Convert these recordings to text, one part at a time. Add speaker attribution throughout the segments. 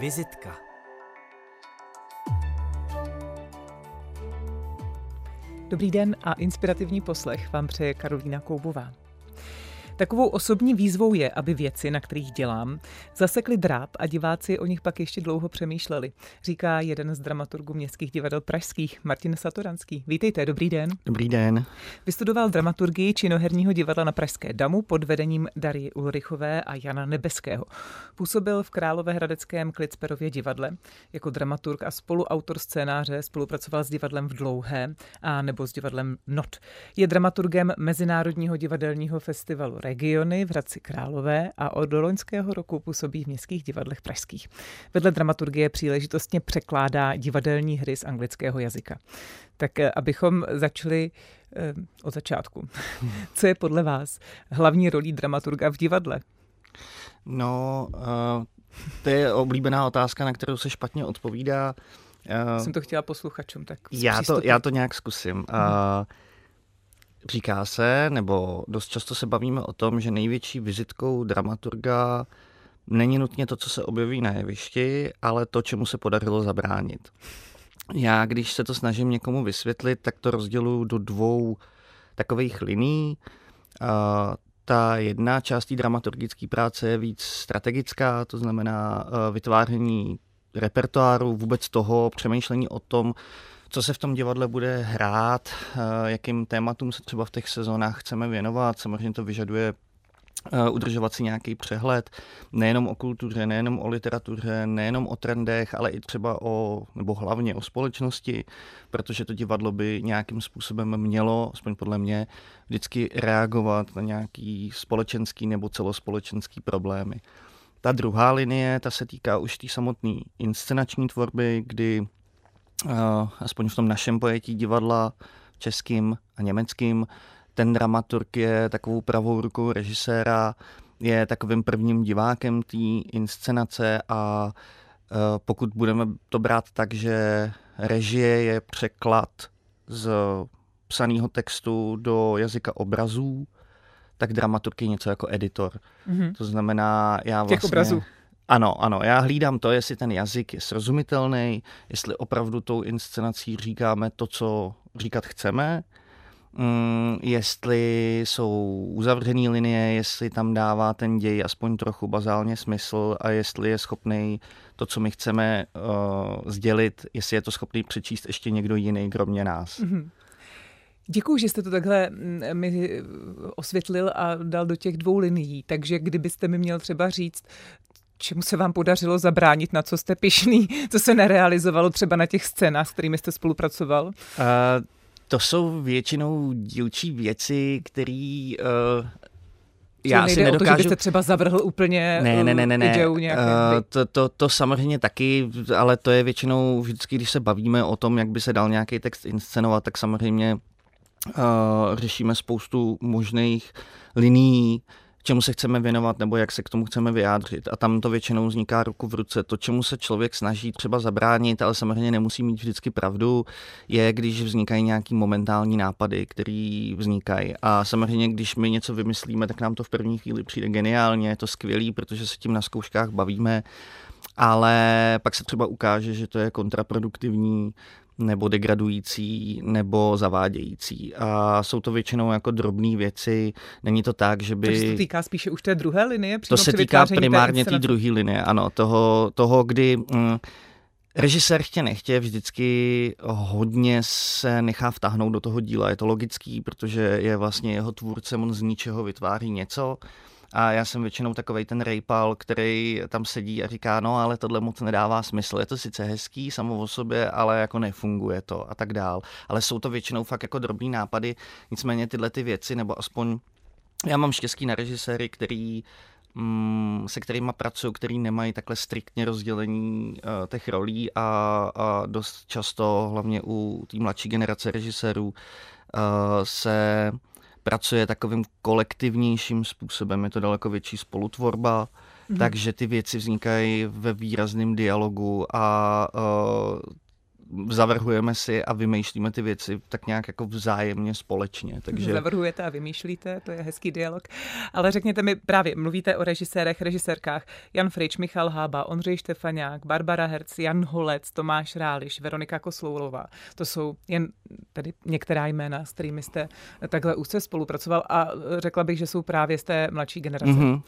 Speaker 1: Vizitka.
Speaker 2: Dobrý den a inspirativní poslech vám přeje Karolína Koubová. Takovou osobní výzvou je, aby věci, na kterých dělám, zasekly dráp a diváci o nich pak ještě dlouho přemýšleli, říká jeden z dramaturgů městských divadel pražských, Martin Satoranský. Vítejte, dobrý den.
Speaker 3: Dobrý den.
Speaker 2: Vystudoval dramaturgii činoherního divadla na Pražské Damu pod vedením Darji Ulrichové a Jana Nebeského. Působil v Královéhradeckém Klicperově divadle. Jako dramaturg a spoluautor scénáře spolupracoval s divadlem v Dlouhé a nebo s divadlem Not. Je dramaturgem Mezinárodního divadelního festivalu Regiony v Hradci Králové a od loňského roku působí v městských divadlech pražských. Vedle dramaturgie příležitostně překládá divadelní hry z anglického jazyka. Tak abychom začali od začátku. Co je podle vás hlavní rolí dramaturga v divadle?
Speaker 3: No, to je oblíbená otázka, na kterou se špatně odpovídá.
Speaker 2: Jsem to chtěla posluchačům, tak
Speaker 3: já to nějak zkusím. Říká se, nebo dost často se bavíme o tom, že největší vizitkou dramaturga není nutně to, co se objeví na jevišti, ale to, čemu se podařilo zabránit. Já, když se to snažím někomu vysvětlit, tak to rozděluji do dvou takových linií. Ta jedna část té dramaturgické práce je víc strategická, to znamená vytváření repertoáru, vůbec toho přemýšlení o tom, co se v tom divadle bude hrát, jakým tématům se třeba v těch sezónách chceme věnovat. Samozřejmě to vyžaduje udržovat si nějaký přehled, nejenom o kultuře, nejenom o literatuře, nejenom o trendech, ale i třeba nebo hlavně o společnosti, protože to divadlo by nějakým způsobem mělo, aspoň podle mě, vždycky reagovat na nějaký společenský nebo celospolečenský problémy. Ta druhá linie, ta se týká už té samotné inscenační tvorby, kdy aspoň v tom našem pojetí divadla českým a německým, ten dramaturg je takovou pravou rukou režiséra, je takovým prvním divákem té inscenace a pokud budeme to brát tak, že režie je překlad z psaného textu do jazyka obrazů, tak dramaturg je něco jako editor. Mm-hmm. To znamená, já vlastně...
Speaker 2: Těch obrazů.
Speaker 3: Ano, já hlídám to, jestli ten jazyk je srozumitelný, jestli opravdu tou inscenací říkáme to, co říkat chceme, jestli jsou uzavřený linie, jestli tam dává ten děj aspoň trochu bazálně smysl a jestli je schopný to, co my chceme sdělit, jestli je to schopný přečíst ještě někdo jiný, kromě nás. Mm-hmm.
Speaker 2: Děkuju, že jste to takhle mi osvětlil a dal do těch dvou linií, takže kdybyste mi měl třeba říct, čemu se vám podařilo zabránit, na co jste pyšný, co se nerealizovalo třeba na těch scénách, s kterými jste spolupracoval?
Speaker 3: To jsou většinou dílčí věci, které
Speaker 2: já si nedokážu... o to, že byste třeba zavrhl úplně ideu nějaké.
Speaker 3: To samozřejmě taky, ale to je většinou vždycky, když se bavíme o tom, jak by se dal nějaký text inscenovat, tak samozřejmě řešíme spoustu možných linií, čemu se chceme věnovat nebo jak se k tomu chceme vyjádřit. A tam to většinou vzniká ruku v ruce. To, čemu se člověk snaží třeba zabránit, ale samozřejmě nemusí mít vždycky pravdu, je, když vznikají nějaký momentální nápady, které vznikají. A samozřejmě, když my něco vymyslíme, tak nám to v první chvíli přijde geniálně, je to skvělý, protože se tím na zkouškách bavíme, ale pak se třeba ukáže, že to je kontraproduktivní, nebo degradující, nebo zavádějící. A jsou to většinou jako drobné věci. Není to tak, že by...
Speaker 2: Takže se to týká spíše už té druhé linie?
Speaker 3: To se týká primárně té druhé linie, ano. Toho, kdy režisér chtě nechtě vždycky hodně se nechá vtáhnout do toho díla. Je to logický, protože je vlastně jeho tvůrcem, on z ničeho vytváří něco. A já jsem většinou takovej ten rejpal, který tam sedí a říká, no ale tohle moc nedává smysl. Je to sice hezký samo o sobě, ale jako nefunguje to a tak dál. Ale jsou to většinou fakt jako drobný nápady, nicméně tyhle ty věci, nebo aspoň já mám štěstí na režiséry, se kterýma pracuju, který nemají takhle striktně rozdělení těch rolí a dost často, hlavně u té mladší generace režisérů, se pracuje takovým kolektivnějším způsobem, je to daleko větší spolutvorba, takže ty věci vznikají ve výrazném dialogu a zavrhujeme si a vymýšlíme ty věci tak nějak jako vzájemně společně. Takže...
Speaker 2: Zavrhujete a vymýšlíte, to je hezký dialog. Ale řekněte mi, právě mluvíte o režisérech, režisérkách. Jan Frič, Michal Hába, Ondřej Štefaňák, Barbara Herc, Jan Holec, Tomáš Ráliš, Veronika Kosloulová. To jsou jen tedy některá jména, s kterými jste takhle úzce spolupracoval a řekla bych, že jsou právě z té mladší generace. Mm-hmm.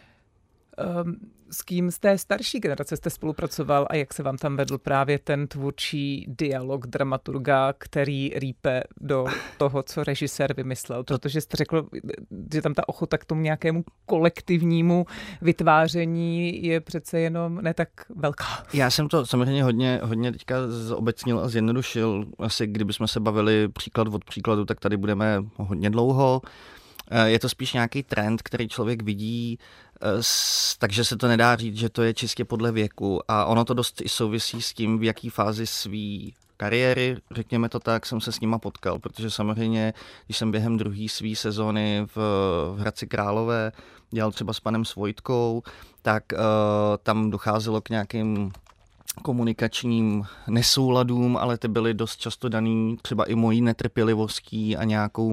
Speaker 2: S kým z té starší generace jste spolupracoval a jak se vám tam vedl právě ten tvůrčí dialog dramaturga, který rýpe do toho, co režisér vymyslel? Protože jste řekl, že tam ta ochota k tomu nějakému kolektivnímu vytváření je přece jenom ne tak velká.
Speaker 3: Já jsem to samozřejmě hodně teďka zobecnil a zjednodušil. Asi kdybychom se bavili příklad od příkladu, tak tady budeme hodně dlouho. Je to spíš nějaký trend, který člověk vidí, takže se to nedá říct, že to je čistě podle věku. A ono to dost i souvisí s tím, v jaký fázi svý kariéry, řekněme to tak, jsem se s nima potkal, protože samozřejmě, když jsem během druhé své sezóny v Hradci Králové dělal třeba s panem Svojtkou, tak tam docházelo k nějakým komunikačním nesouladům, ale ty byly dost často daný třeba i mojí netrpělivostí a nějakou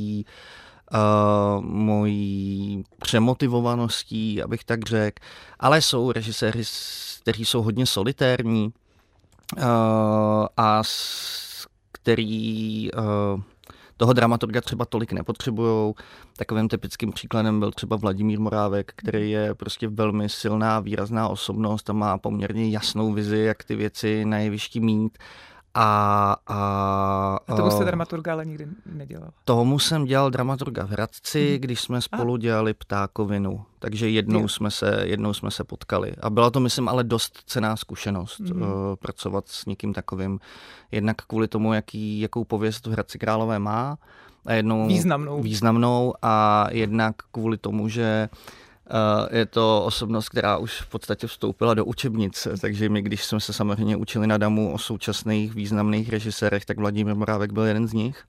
Speaker 3: mojí přemotivovaností, abych tak řekl. Ale jsou režiséři, kteří jsou hodně solitérní a který toho dramaturga třeba tolik nepotřebujou. Takovým typickým příkladem byl třeba Vladimír Morávek, který je prostě velmi silná, výrazná osobnost a má poměrně jasnou vizi, jak ty věci na jevišti mít. A
Speaker 2: tomu jste dramaturga ale nikdy nedělal?
Speaker 3: Tomu jsem dělal dramaturga v Hradci, když jsme spolu dělali Ptákovinu. Takže jednou jsme se potkali. A byla to, myslím, ale dost cenná zkušenost pracovat s někým takovým. Jednak kvůli tomu, jakou pověst v Hradci Králové má. A jednou významnou a jednak kvůli tomu, že je to osobnost, která už v podstatě vstoupila do učebnic, takže my, když jsme se samozřejmě učili na DAMu o současných významných režisérech, tak Vladimír Morávek byl jeden z nich.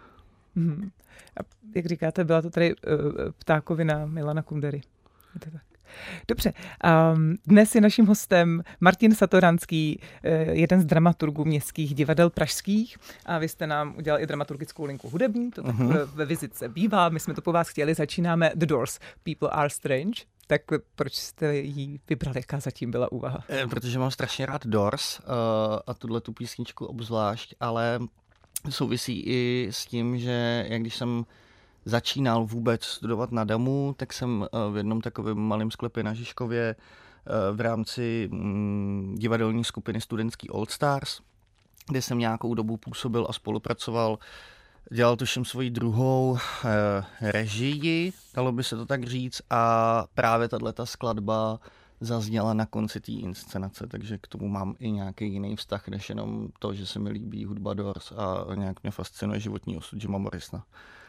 Speaker 2: A jak říkáte, byla to tady Ptákovina Milana Kundery. Je to tak. Dobře, dnes je naším hostem Martin Satoranský, jeden z dramaturgů městských divadel pražských a vy jste nám udělal i dramaturgickou linku hudební, to tak ve vizitce bývá, my jsme to po vás chtěli, začínáme The Doors, People Are Strange, tak proč jste ji vybrali, jaká zatím byla úvaha?
Speaker 3: Protože mám strašně rád Doors a tu písničku obzvlášť, ale souvisí i s tím, že jak když jsem začínal vůbec studovat na DAMu, tak jsem v jednom takovém malém sklepě na Žižkově v rámci divadelní skupiny Studentský All Stars, kde jsem nějakou dobu působil a spolupracoval, dělal tuším svoji druhou režii, dalo by se to tak říct, a právě tato skladba zazněla na konci té inscenace, takže k tomu mám i nějaký jiný vztah, než jenom to, že se mi líbí hudba Doors a nějak mě fascinuje životní osud Jima Morrisona.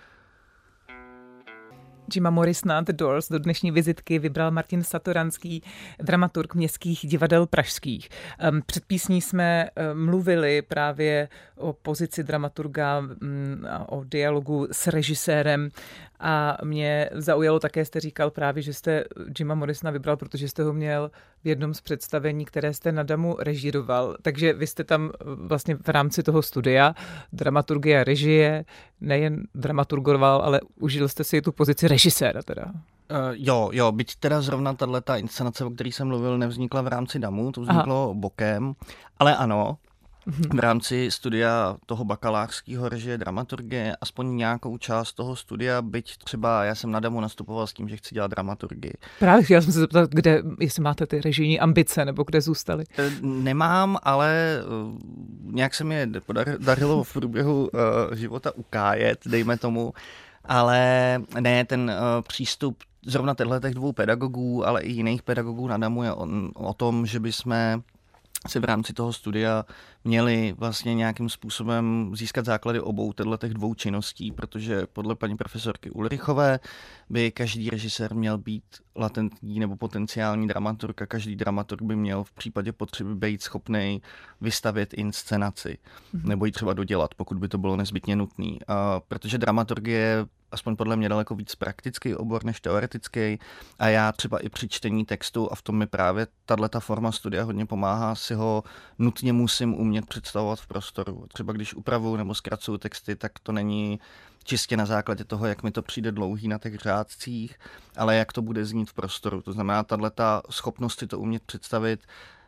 Speaker 2: Jima Morrisona, The Doors, do dnešní vizitky vybral Martin Satoranský, dramaturg městských divadel pražských. Před písní jsme mluvili právě o pozici dramaturga, o dialogu s režisérem a mě zaujalo také, jste říkal právě, že jste Jima Morrisona vybral, protože jste ho měl v jednom z představení, které jste na DAMu režíroval. Takže vy jste tam vlastně v rámci toho studia dramaturgie a režie nejen dramaturgoval, ale užil jste si tu pozici režiséra teda.
Speaker 3: Jo, byť teda zrovna tato inscenace, o které jsem mluvil, nevznikla v rámci DAMu, to vzniklo bokem, ale ano, v rámci studia toho bakalářského režie dramaturgie, aspoň nějakou část toho studia, byť třeba já jsem na DAMu nastupoval s tím, že chci dělat dramaturgii.
Speaker 2: Právě chtěla jsem se zeptat, jestli máte ty režijní ambice, nebo kde zůstaly?
Speaker 3: Nemám, ale nějak se mi dařilo v průběhu života ukájet, dejme tomu, ale ne, ten přístup zrovna těch dvou pedagogů, ale i jiných pedagogů na DAMu je o tom, že bychom si v rámci toho studia měli vlastně nějakým způsobem získat základy obou těch dvou činností, protože podle paní profesorky Ulrichové by každý režisér měl být latentní nebo potenciální dramaturg a každý dramaturg by měl v případě potřeby být schopný vystavět inscenaci nebo ji třeba dodělat, pokud by to bylo nezbytně nutné. Protože dramaturgie aspoň podle mě daleko víc praktický obor než teoretický a já třeba i při čtení textu, a v tom mi právě tato forma studia hodně pomáhá, si ho nutně musím umět představovat v prostoru. Třeba když upravuju nebo zkracuju texty, tak to není čistě na základě toho, jak mi to přijde dlouhý na těch řádcích, ale jak to bude znít v prostoru. To znamená, tato schopnost si to umět představit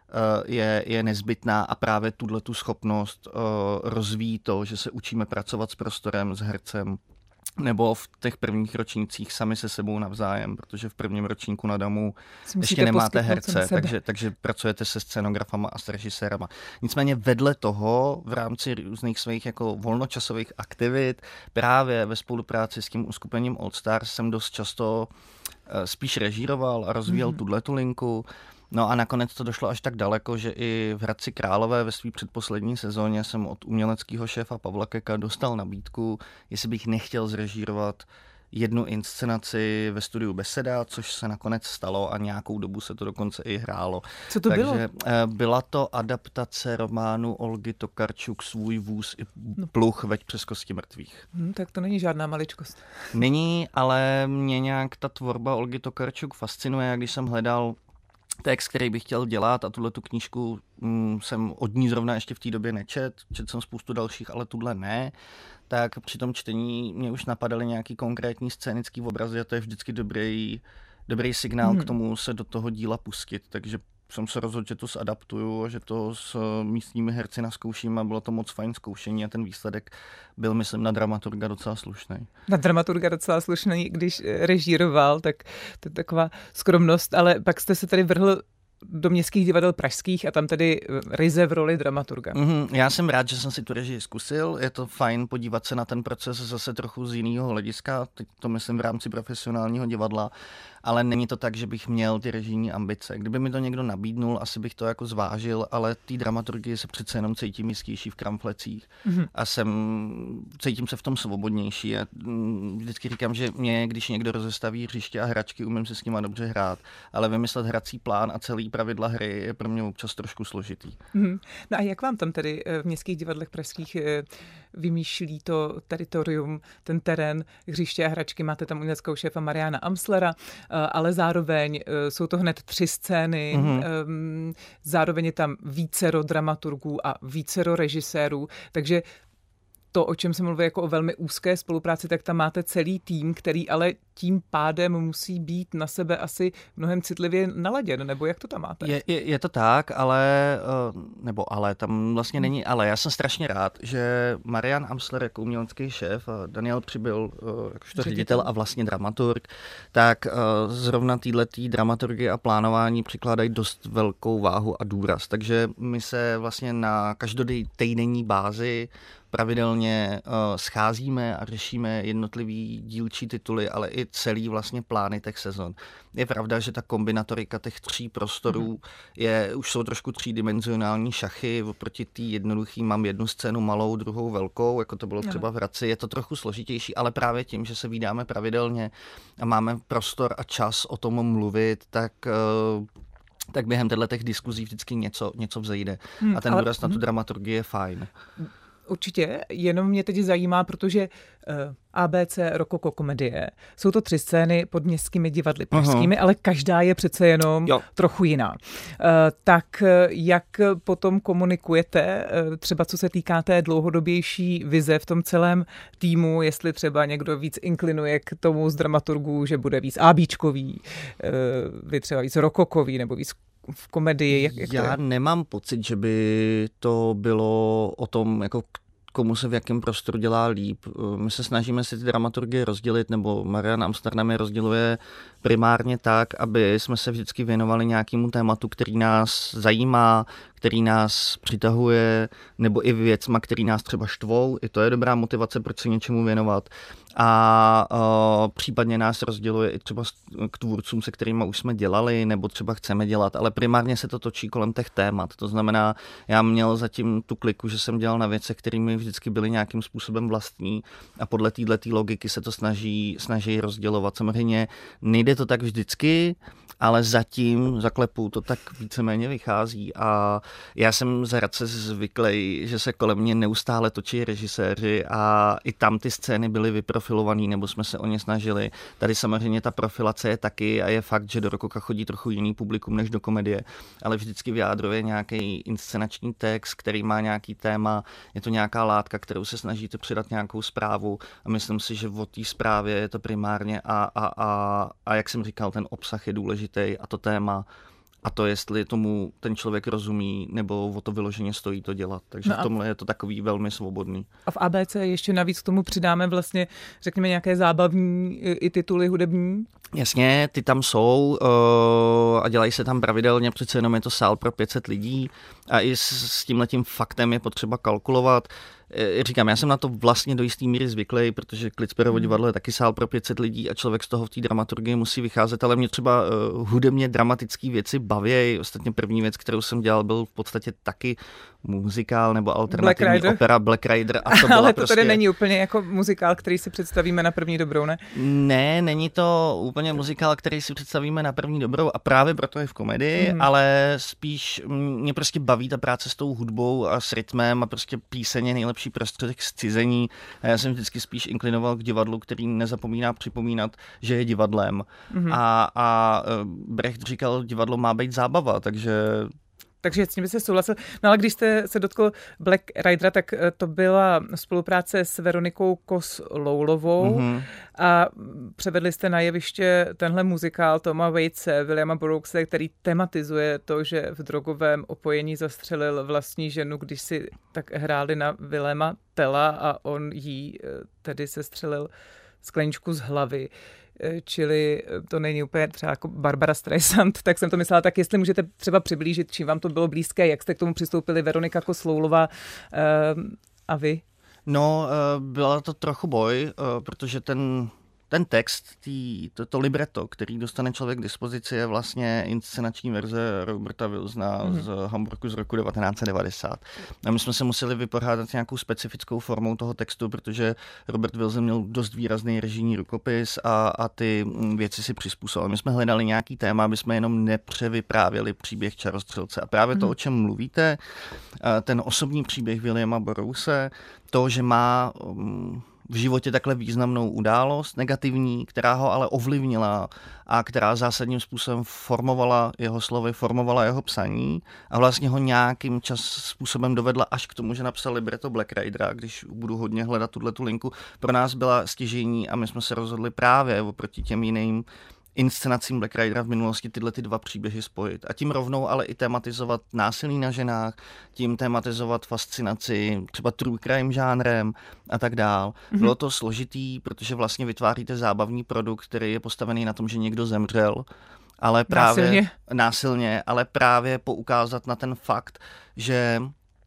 Speaker 3: je nezbytná a právě tu schopnost rozvíjí to, že se učíme pracovat s prostorem, s hercem, nebo v těch prvních ročnících sami se sebou navzájem, protože v prvním ročníku na DAMu ještě nemáte herce, takže pracujete se scenografama a s režisérama. Nicméně vedle toho v rámci různých svých jako volnočasových aktivit právě ve spolupráci s tím uskupením All Stars jsem dost často spíš režíroval a rozvíjel tuto linku. No a nakonec to došlo až tak daleko, že i v Hradci Králové ve své předposlední sezóně jsem od uměleckého šéfa Pavla Keka dostal nabídku, jestli bych nechtěl zrežírovat jednu inscenaci ve studiu Beseda, což se nakonec stalo a nějakou dobu se to dokonce i hrálo.
Speaker 2: Co to bylo?
Speaker 3: Byla to adaptace románu Olgy Tokarčuk Svůj vůz i pluh veď přes kosti mrtvých.
Speaker 2: Tak to není žádná maličkost.
Speaker 3: Není, ale mě nějak ta tvorba Olgy Tokarčuk fascinuje, když jsem hledal text, který bych chtěl dělat a tuhletu knížku jsem od ní zrovna ještě v té době nečet, četl jsem spoustu dalších, ale tuhle ne, tak při tom čtení mě už napadaly nějaký konkrétní scénický obrazy a to je vždycky dobrý signál k tomu se do toho díla pustit, takže jsem se rozhodl, že to zadaptuju a že to s místními herci naskouším a bylo to moc fajn zkoušení a ten výsledek byl, myslím, na dramaturga docela slušný.
Speaker 2: Na dramaturga docela slušný, když režíroval, tak to je taková skromnost, ale pak jste se tady vrhl do městských divadel pražských a tam tedy ryze v roli dramaturga.
Speaker 3: Já jsem rád, že jsem si tu režii zkusil, je to fajn podívat se na ten proces zase trochu z jiného hlediska, teď to myslím v rámci profesionálního divadla, ale není to tak, že bych měl ty režijní ambice. Kdyby mi to někdo nabídnul, asi bych to jako zvážil, ale té dramaturgii se přece jenom cítím jistější v kramflecích a cítím se v tom svobodnější. Já vždycky říkám, že mě, když někdo rozestaví hřiště a hračky, umím se s nima dobře hrát, ale vymyslet hrací plán a celý pravidla hry je pro mě občas trošku složitý.
Speaker 2: No a jak vám tam tedy v městských divadlech pražských vymýšlí to teritorium, ten terén, hřiště a hračky? Máte tam uměleckého šéfa Mariana Amslera, ale zároveň jsou to hned 3 scény, zároveň je tam vícero dramaturgů a vícero režisérů, takže to, o čem se mluví jako o velmi úzké spolupráci, tak tam máte celý tým, který ale tím pádem musí být na sebe asi mnohem citlivě naladěn, nebo jak to tam máte?
Speaker 3: Je to tak, ale tam vlastně není ale. Já jsem strašně rád, že Marian Amsler jako umělecký šéf a Daniel Přibyl jakožto ředitel a vlastně dramaturg, tak zrovna této dramaturgie a plánování přikládají dost velkou váhu a důraz. Takže my se vlastně na každotýdenní bázi pravidelně scházíme a řešíme jednotlivý dílčí tituly, ale i celý vlastně plány těch sezon. Je pravda, že ta kombinatorika těch 3 prostorů už jsou trošku 3dimenzionální šachy, oproti té jednoduchý mám jednu scénu malou, druhou velkou, jako to bylo třeba v Hradci, je to trochu složitější, ale právě tím, že se vídáme pravidelně a máme prostor a čas o tom mluvit, tak během těch diskuzí vždycky něco vzejde. A ten důraz na tu dramaturgii je fajn.
Speaker 2: Určitě, jenom mě teď zajímá, protože ABC rokoko komedie, jsou to 3 scény pod městskými divadly pražskými, ale každá je přece jenom trochu jiná. Tak jak potom komunikujete, třeba co se týká té dlouhodobější vize v tom celém týmu, jestli třeba někdo víc inklinuje k tomu z dramaturgů, že bude víc ábíčkový, vy třeba víc rokokový nebo víc v komedii?
Speaker 3: Já nemám pocit, že by to bylo o tom, jako komu se v jakém prostoru dělá líp. My se snažíme si ty dramaturgie rozdělit, nebo Marian Amsler nám je rozděluje primárně tak, aby jsme se vždycky věnovali nějakému tématu, který nás zajímá, který nás přitahuje, nebo i věcma, který nás třeba štvou. I to je dobrá motivace, proč se něčemu věnovat. A případně nás rozděluje i třeba k tvůrcům, se kterými už jsme dělali, nebo třeba chceme dělat, ale primárně se to točí kolem těch témat. To znamená, já měl zatím tu kliku, že jsem dělal na věcech, které mi vždycky byly nějakým způsobem vlastní a podle této logiky se to snaží rozdělovat. Samozřejmě nejde to tak vždycky, ale zatím zaklepu to tak víceméně vychází a já jsem z Hradce zvyklý, že se kolem mě neustále točí režiséři a i tam ty scény byly vyprofilovaný, nebo jsme se o ně snažili. Tady samozřejmě ta profilace je taky a je fakt, že do Rokoka chodí trochu jiný publikum než do komedie, ale vždycky vyjádruje nějaký inscenační text, který má nějaký téma, je to nějaká látka, kterou se snažíte předat nějakou zprávu a myslím si, že o té zprávě je to primárně a jak jsem říkal, ten obsah je důležitý a to téma a to, jestli tomu ten člověk rozumí, nebo o to vyloženě stojí to dělat. Takže v tomhle je to takový velmi svobodný.
Speaker 2: A v ABC ještě navíc k tomu přidáme vlastně, řekněme, nějaké zábavní i tituly hudební?
Speaker 3: Jasně, ty tam jsou a dělají se tam pravidelně, přece jenom je to sál pro 500 lidí a i s tímhletím faktem je potřeba kalkulovat. Říkám, já jsem na to vlastně do jistý míry zvyklý, protože Klitsperovo divadlo je taky sál pro 500 lidí a člověk z toho v té dramaturgii musí vycházet, ale mě třeba hudebně dramatické věci baví. Ostatně první věc, kterou jsem dělal, byl v podstatě taky muzikál nebo alternativní opera Black Rider. A to
Speaker 2: ale to
Speaker 3: prostě...
Speaker 2: tedy není úplně jako muzikál, který si představíme na první dobrou, ne?
Speaker 3: Ne, není to úplně muzikál, který si představíme na první dobrou a právě proto je v komedii, ale spíš mě prostě baví ta práce s tou hudbou a s rytmem a prostě píseň je nejlepší prostředek zcizení. A já jsem vždycky spíš inklinoval k divadlu, který nezapomíná připomínat, že je divadlem. A Brecht říkal, divadlo má být zábava,
Speaker 2: Takže s tím by se souhlasil. No ale když jste se dotkl Black Ridera, tak to byla spolupráce s Veronikou Kos-Loulovou a převedli jste na jeviště tenhle muzikál Toma Waitse, Williama Burroughse, který tematizuje to, že v drogovém opojení zastřelil vlastní ženu, když si tak hráli na Williama Tella a on jí tedy sestřelil skleničku z hlavy. Čili to není úplně třeba jako Barbara Streisand, tak jsem to myslela, tak jestli můžete třeba přiblížit, čím vám to bylo blízké, jak jste k tomu přistoupili Veronika Kos-Loulová a vy?
Speaker 3: No, byla to trochu boj, protože ten text, to libretto, který dostane člověk k dispozici, je vlastně inscenační verze Roberta Wilsona z Hamburku z roku 1990. A my jsme se museli vypořádat s nějakou specifickou formou toho textu, protože Robert Wilson měl dost výrazný režijní rukopis a ty věci si přizpůsobili. My jsme hledali nějaký téma, aby jsme jenom nepřevyprávěli příběh čarostřelce. A právě to, o čem mluvíte, ten osobní příběh Williama Burroughse, to, že má v životě takhle významnou událost, negativní, která ho ale ovlivnila a která zásadním způsobem formovala jeho slovy, formovala jeho psaní a vlastně ho nějakým způsobem dovedla až k tomu, že napsal libretto Black Ridera, když budu hodně hledat tuto linku, pro nás byla stěžejní a my jsme se rozhodli právě oproti těm jiným inscenacím Black Ridera v minulosti tyhle ty dva příběhy spojit. A tím rovnou ale i tematizovat násilí na ženách, tím tematizovat fascinaci třeba true crime žánrem a tak dál. Bylo to složitý, protože vlastně vytváříte zábavní produkt, který je postavený na tom, že někdo zemřel, ale právě násilně, ale právě poukázat na ten fakt, že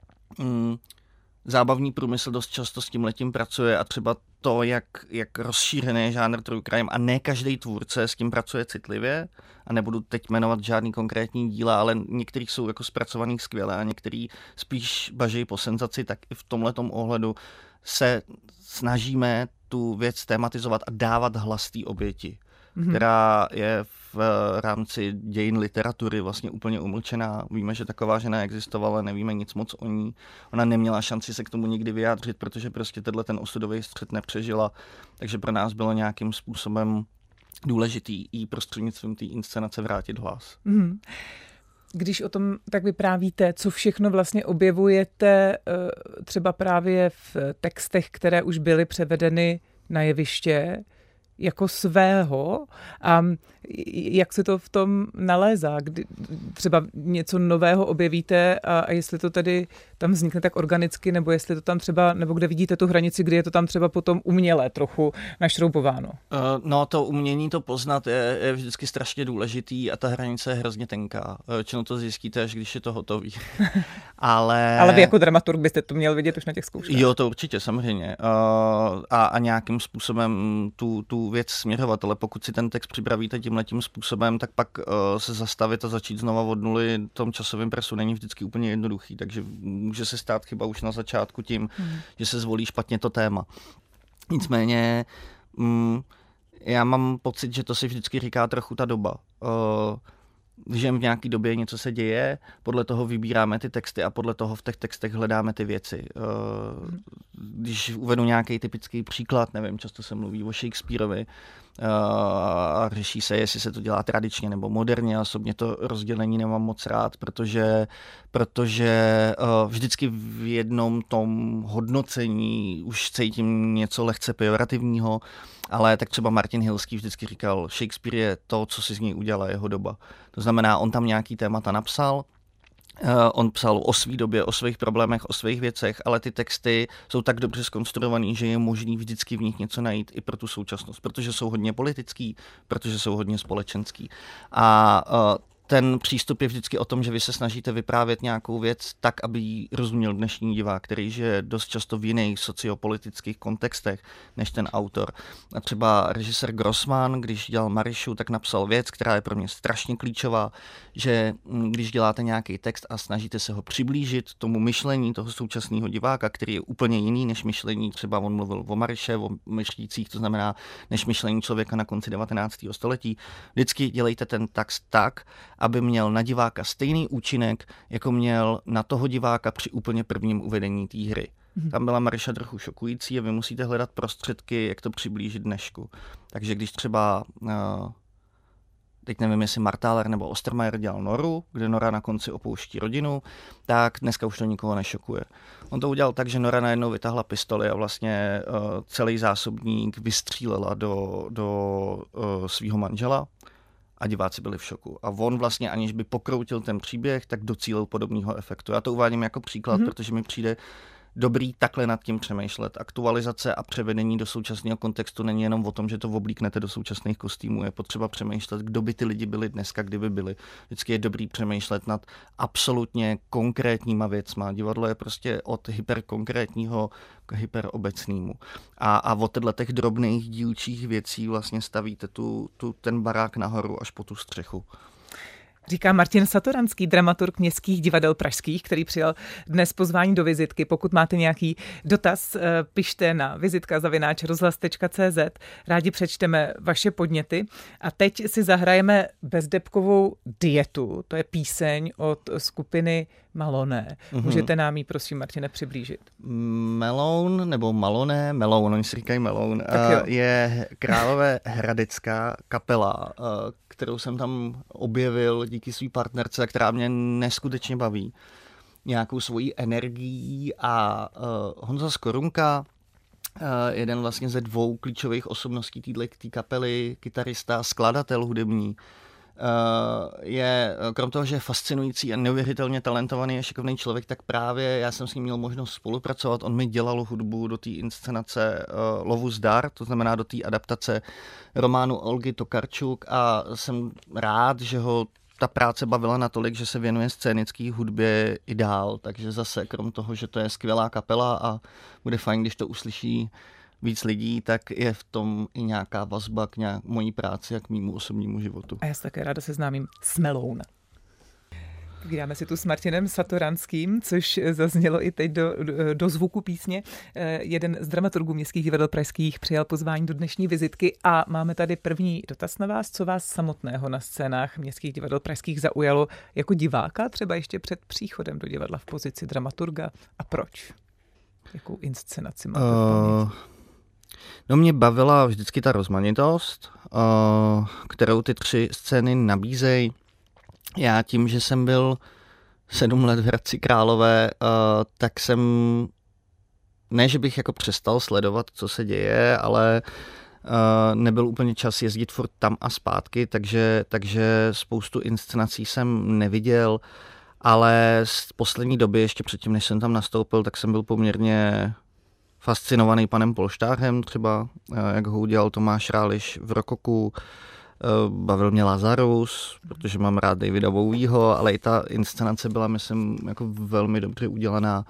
Speaker 3: zábavní průmysl dost často s tímhletím pracuje a třeba to, jak rozšířený je žánr true crime a ne každý tvůrce s tím pracuje citlivě a nebudu teď jmenovat žádný konkrétní díla, ale některý jsou jako zpracovaný skvěle a některý spíš bažejí po senzaci, tak i v tomhletom ohledu se snažíme tu věc tematizovat a dávat hlas té oběti, která je v rámci dějin literatury vlastně úplně umlčená. Víme, že taková žena existovala, nevíme nic moc o ní. Ona neměla šanci se k tomu nikdy vyjádřit, protože prostě ten osudový střet nepřežila. Takže pro nás bylo nějakým způsobem důležitý i prostřednictvím té inscenace vrátit hlas.
Speaker 2: Když o tom tak vyprávíte, co všechno vlastně objevujete třeba právě v textech, které už byly převedeny na jeviště, jako svého a jak se to v tom nalézá, kdy třeba něco nového objevíte a jestli to tedy tam vznikne tak organicky, nebo jestli to tam třeba, nebo kde vidíte tu hranici, kdy je to tam třeba potom uměle trochu našroubováno?
Speaker 3: No to umění to poznat je vždycky strašně důležitý a ta hranice je hrozně tenká. Většinou to zjistíte, až když je to hotový. Ale
Speaker 2: vy jako dramaturg byste to měl vidět už na těch zkouškách.
Speaker 3: Jo, to určitě, samozřejmě. A nějakým způsobem tu věc směrovat, ale pokud si ten text připravíte tímhletím způsobem, tak pak se zastavit a začít znova od nuly v tom časovém presu není vždycky úplně jednoduchý, takže může se stát chyba už na začátku tím, že se zvolí špatně to téma. Nicméně já mám pocit, že to si vždycky říká trochu ta doba. Že v nějaké době něco se děje, podle toho vybíráme ty texty a podle toho v těch textech hledáme ty věci. Když uvedu nějaký typický příklad, nevím, často se mluví o Shakespeareovi a řeší se, jestli se to dělá tradičně nebo moderně. Osobně to rozdělení nemám moc rád, protože vždycky v jednom tom hodnocení už cítím něco lehce pejorativního, ale tak třeba Martin Hilský vždycky říkal, Shakespeare je to, co si z něj udělala jeho doba. To znamená, on tam nějaký témata napsal, on psal o své době, o svých problémech, o svých věcech, ale ty texty jsou tak dobře zkonstruovaný, že je možný vždycky v nich něco najít i pro tu současnost, protože jsou hodně politický, protože jsou hodně společenský. A ten přístup je vždycky o tom, že vy se snažíte vyprávět nějakou věc tak, aby ji rozuměl dnešní divák, který žije dost často v jiných sociopolitických kontextech než ten autor. A třeba režisér Grossman, když dělal Marišu, tak napsal věc, která je pro mě strašně klíčová, že když děláte nějaký text a snažíte se ho přiblížit tomu myšlení toho současného diváka, který je úplně jiný než myšlení, třeba on mluvil o Mariše, o myšlících, to znamená než myšlení člověka na konci 19. století, vždycky dělejte ten text tak, aby měl na diváka stejný účinek, jako měl na toho diváka při úplně prvním uvedení té hry. Tam byla Mariša trochu šokující a vy musíte hledat prostředky, jak to přiblížit dnešku. Takže když třeba, teď nevím, jestli Marthaler nebo Ostermayer dělal Noru, kde Nora na konci opouští rodinu, tak dneska už to nikoho nešokuje. On to udělal tak, že Nora najednou vytáhla pistoli a vlastně celý zásobník vystřílela do svého manžela. A diváci byli v šoku. A on vlastně, aniž by pokroutil ten příběh, tak docílil podobného efektu. Já to uvádím jako příklad, protože mi přijde dobrý takhle nad tím přemýšlet. Aktualizace a převedení do současného kontextu není jenom o tom, že to oblíknete do současných kostýmů. Je potřeba přemýšlet, kdo by ty lidi byli dneska, kdyby byli. Vždycky je dobrý přemýšlet nad absolutně konkrétníma věcma. Divadlo je prostě od hyperkonkrétního k hyperobecnému. A od těch drobných dílčích věcí vlastně stavíte ten barák nahoru až po tu střechu.
Speaker 2: Říká Martin Satoranský, dramaturg Městských divadel pražských, který přijal dnes pozvání do vizitky. Pokud máte nějaký dotaz, pište na vizitka@rozhlas.cz. Rádi přečteme vaše podněty. A teď si zahrajeme Bezdebkovou dietu. To je píseň od skupiny Malone. Můžete nám ji, prosím, Martine, přiblížit?
Speaker 3: Meloun, nebo Malone, Meloun, oni si říkají Meloun, je královéhradecká kapela, kterou jsem tam objevil díky své partnerce, která mě neskutečně baví. Nějakou svojí energií a Honza Skorunka, jeden vlastně ze dvou klíčových osobností té kapely, kytarista, skladatel hudební, je, krom toho, že je fascinující a neuvěřitelně talentovaný a šikovný člověk, tak právě já jsem s ním měl možnost spolupracovat. On mi dělal hudbu do té inscenace Lovu zdar, to znamená do té adaptace románu Olgy Tokarčuk, a jsem rád, že ho ta práce bavila natolik, že se věnuje scénické hudbě i dál. Takže zase, krom toho, že to je skvělá kapela a bude fajn, když to uslyší víc lidí, tak je v tom i nějaká vazba k mojí práci a k mému osobnímu životu.
Speaker 2: A já se také ráda seznámím s Meloun. Povídáme si tu s Martinem Satoranským, což zaznělo i teď do zvuku písně. Jeden z dramaturgů Městských divadel pražských přijal pozvání do dnešní vizitky a máme tady první dotaz na vás. Co vás samotného na scénách Městských divadel pražských zaujalo jako diváka, třeba ještě před příchodem do divadla v pozici dramaturga, a proč? Jakou inscenaci máte v paměti?
Speaker 3: No, mě bavila vždycky ta rozmanitost, kterou ty 3 scény nabízejí. Já tím, že jsem byl 7 let v Hradci Králové, tak jsem, ne, že bych jako přestal sledovat, co se děje, ale nebyl úplně čas jezdit furt tam a zpátky, takže spoustu inscenací jsem neviděl, ale z poslední doby, ještě předtím, než jsem tam nastoupil, tak jsem byl poměrně fascinovaný panem Polštářem, třeba jak ho udělal Tomáš Ráliš v Rokoku. Bavil mě Lazarus, protože mám rád Davida Bowieho, ale i ta inscenace byla, myslím, jako velmi dobře udělaná.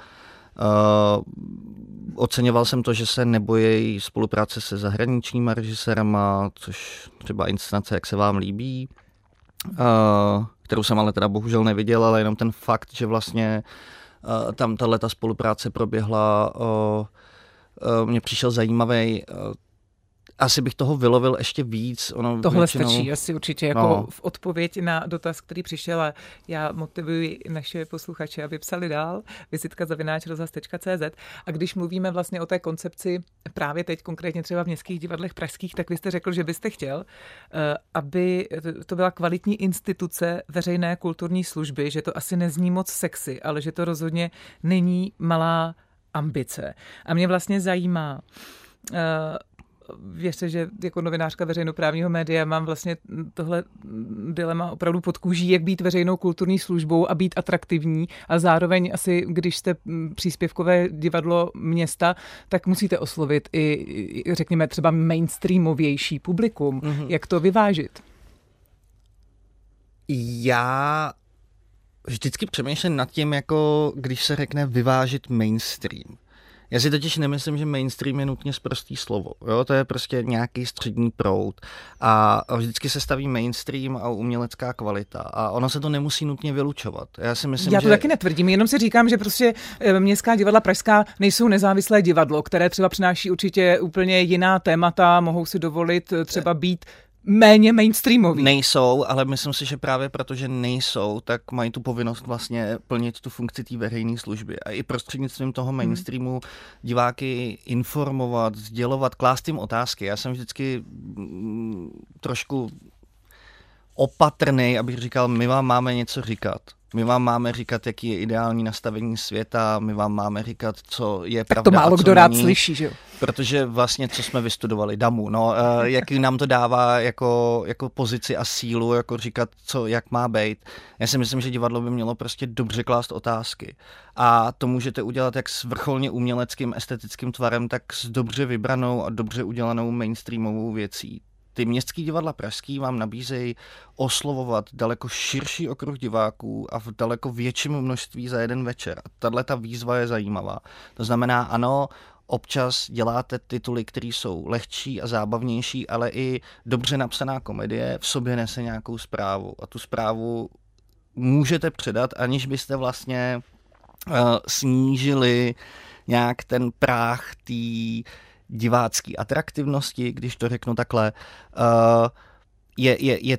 Speaker 3: Oceňoval jsem to, že se nebojí spolupráce se zahraničníma režisérama, což třeba inscenace Jak se vám líbí, kterou jsem ale teda bohužel neviděl, ale jenom ten fakt, že vlastně tam tato spolupráce proběhla, mně přišel zajímavý. asi bych toho vylovil ještě víc.
Speaker 2: Tohle většinou stačí asi určitě jako v odpověď na dotaz, který přišel, a já motivuji naše posluchače, aby psali dál, vizitka@rozhlas.cz. A když mluvíme vlastně o té koncepci právě teď konkrétně třeba v městských divadlech pražských, tak vy jste řekl, že byste chtěl, aby to byla kvalitní instituce veřejné kulturní služby, že to asi nezní moc sexy, ale že to rozhodně není malá ambice. A mě vlastně zajímá, věřte, že jako novinářka veřejnoprávního média mám vlastně tohle dilema opravdu pod kůží, jak být veřejnou kulturní službou a být atraktivní, a zároveň asi, když jste příspěvkové divadlo města, tak musíte oslovit i, řekněme, třeba mainstreamovější publikum. Mm-hmm. Jak to vyvážit?
Speaker 3: Já vždycky přemýšlím nad tím, jako když se řekne vyvážit mainstream. Já si totiž nemyslím, že mainstream je nutně sprostý slovo. Jo? To je prostě nějaký střední proud. A vždycky se staví mainstream a umělecká kvalita. A ono se to nemusí nutně vylučovat. Já
Speaker 2: to taky netvrdím, jenom si říkám, že prostě městská divadla pražská nejsou nezávislé divadlo, které třeba přináší určitě úplně jiná témata, mohou si dovolit třeba být méně mainstreamový.
Speaker 3: Nejsou, ale myslím si, že právě protože nejsou, tak mají tu povinnost vlastně plnit tu funkci té veřejné služby. A i prostřednictvím toho mainstreamu diváky informovat, sdělovat, klást jim otázky. Já jsem vždycky trošku opatrný, abych říkal, my vám máme něco říkat. My vám máme říkat, jaký je ideální nastavení světa, my vám máme říkat, co je
Speaker 2: tak
Speaker 3: pravda.
Speaker 2: Tak to málo kdo rád slyší, že jo?
Speaker 3: Protože vlastně, co jsme vystudovali, DAMU, jaký nám to dává jako pozici a sílu, jako říkat, jak má být. Já si myslím, že divadlo by mělo prostě dobře klást otázky. A to můžete udělat jak s vrcholně uměleckým, estetickým tvarem, tak s dobře vybranou a dobře udělanou mainstreamovou věcí. Ty městský divadla pražský vám nabízejí oslovovat daleko širší okruh diváků a v daleko větším množství za jeden večer. A tato výzva je zajímavá. To znamená, ano, občas děláte tituly, které jsou lehčí a zábavnější, ale i dobře napsaná komedie v sobě nese nějakou zprávu. A tu zprávu můžete předat, aniž byste vlastně snížili nějak ten práh té divácké atraktivnosti, když to řeknu takhle. Je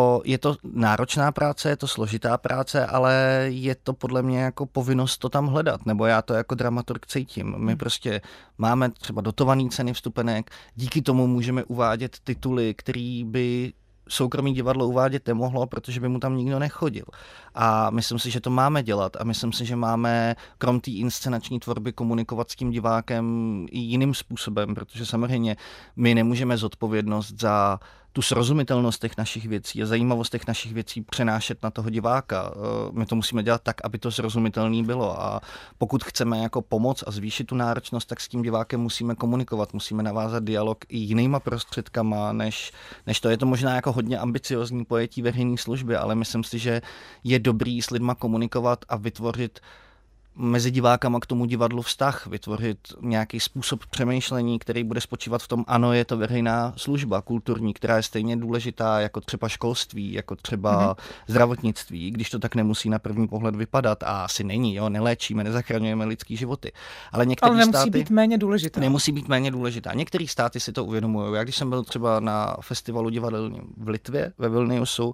Speaker 3: to náročná práce, je to složitá práce, ale je to podle mě jako povinnost to tam hledat, nebo já to jako dramaturg cítím. My prostě máme třeba dotované ceny vstupenek, díky tomu můžeme uvádět tituly, který by soukromý divadlo uvádět nemohlo, protože by mu tam nikdo nechodil. A myslím si, že to máme dělat a myslím si, že máme krom té inscenační tvorby komunikovat s tím divákem i jiným způsobem, protože samozřejmě my nemůžeme zodpovědnost za tu srozumitelnost těch našich věcí a zajímavost těch našich věcí přenášet na toho diváka. My to musíme dělat tak, aby to srozumitelné bylo, a pokud chceme jako pomoct a zvýšit tu náročnost, tak s tím divákem musíme komunikovat, musíme navázat dialog i jinýma prostředkama, než to. Je to možná jako hodně ambiciozní pojetí veřejné služby, ale myslím si, že je dobrý s lidma komunikovat a vytvořit mezi divákama k tomu divadlu vztah, vytvořit nějaký způsob přemýšlení, který bude spočívat v tom, ano, je to veřejná služba kulturní, která je stejně důležitá jako třeba školství, jako třeba zdravotnictví, když to tak nemusí na první pohled vypadat, a asi není, jo, neléčíme, nezachraňujeme lidský životy. Ale
Speaker 2: nemusí být méně důležitá.
Speaker 3: Nemusí být méně důležitá. Některé státy si to uvědomují. Já když jsem byl třeba na festivalu divadelním v Litvě, ve Vilniusu,